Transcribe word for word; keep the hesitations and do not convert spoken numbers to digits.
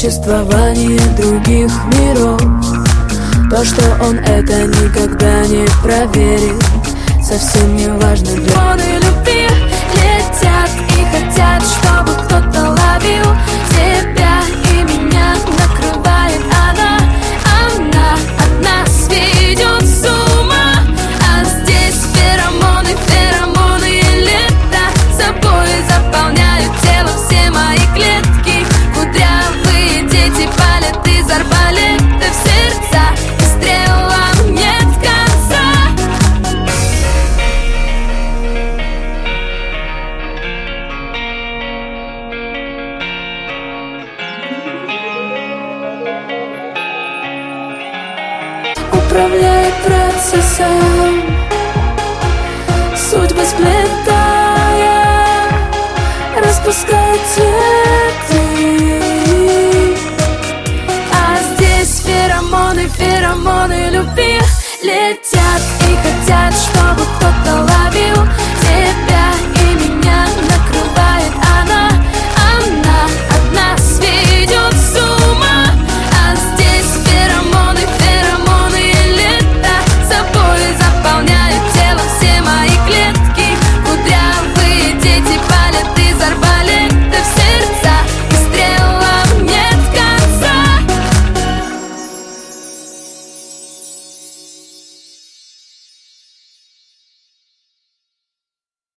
существование других миров. То, что он это никогда не проверит, совсем не важно для Моны любви летят и хотят, чтобы кто-то ловил тебя и меня. Накрывает она, она от нас ведет с ума. А здесь феромоны, феромоны и лето собой заполняют тело, все мои клетки. Кудрявые дети палят из арбалета в сердца, и стрелам нет конца. Управляет процессом, судьбы сплетая, распускает цветы. А здесь феромоны, феромоны любви летят.